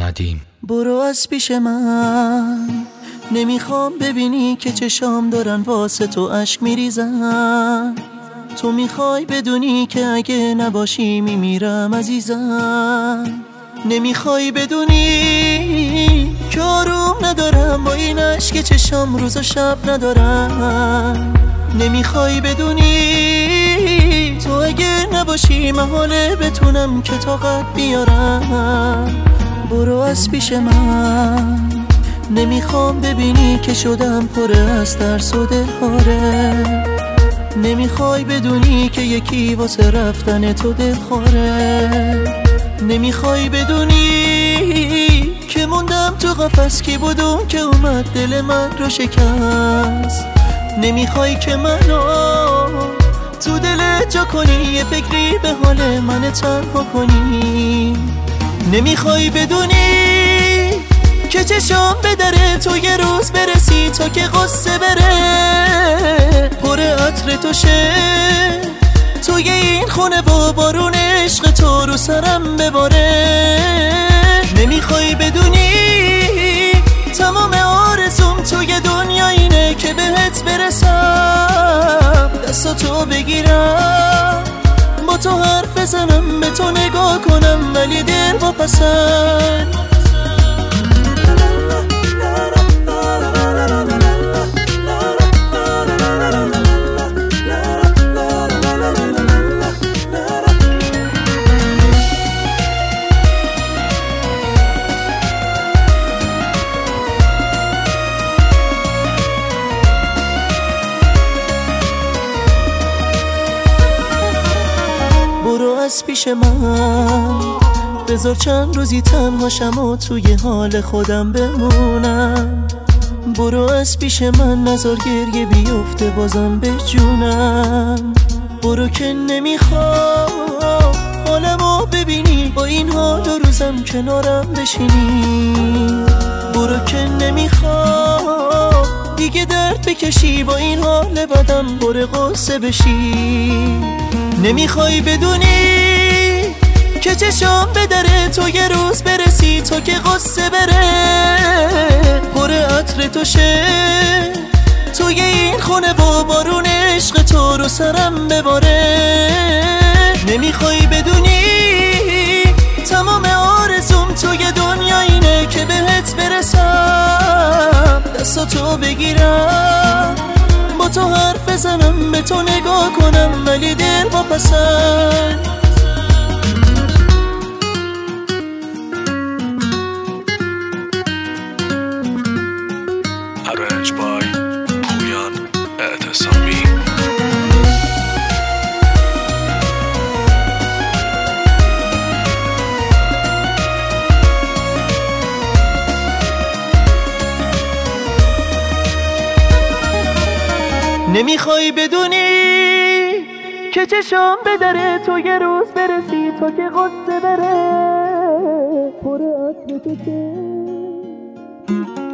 ندیم. برو از پیش من، نمیخوام ببینی که چشام دارن واسه تو اشک میریزن. تو میخوای بدونی که اگه نباشی میمیرم عزیزم. نمیخوای بدونی که آروم ندارم با این اشک چشام روز و شب ندارم. نمیخوای بدونی تو اگه نباشی محاله بتونم که طاقت بیارم. برو از پیش من، نمیخوام ببینی که شدم پر از ترس و دلخواره. نمیخوای بدونی که یکی واسه رفتن تو دلخواره. نمیخوای بدونی که موندم تو قفس، کی بود اون که اومد دل من رو شکست. نمیخوای که منو تو دلت جا کنی، یه فکری به حال من تنها کنی. نمیخوای بدونی که چشام به در تو یه روز برسی تا که قصه بره. پر عطر تو شه توی این خونه و بارون عشق تو رو سرم بباره. نمیخوای بدونی تمام آرزوم توی دنیا اینه که بهت برسم، دستاتو بگیرم با تو حرف بزنم، به تو نگاه کنم ولی دل واپسن. برو از پیش من، بذار چند روزی تنهاشم و توی حال خودم بمونم. برو از پیش من، نذار گریه بیفته بازم به جونم. برو که نمیخوام حالمو ببینی با این حال و روزم کنارم بشینی. برو که نمیخوام دیگه درد بکشی با این حال بدم پر قصه بشی. نمیخوای بدونی که چشام به در تو یه روز برسی تا که قصه بره. پر عطر تو شه توی این خونه و بارون عشق تو رو سرم بباره. نمیخوای بدونی تمام آرزوم توی دنیا اینه که بهت برسم، دستاتو بگیرم با تو حرف بزنم، به تو نگاه کنم ولی دل واپسن. Arranged by پویان اعتصامی. نمیخوای بدونی که چشام به در تو یه روز برسی تا که قصه بره. پر عطر تو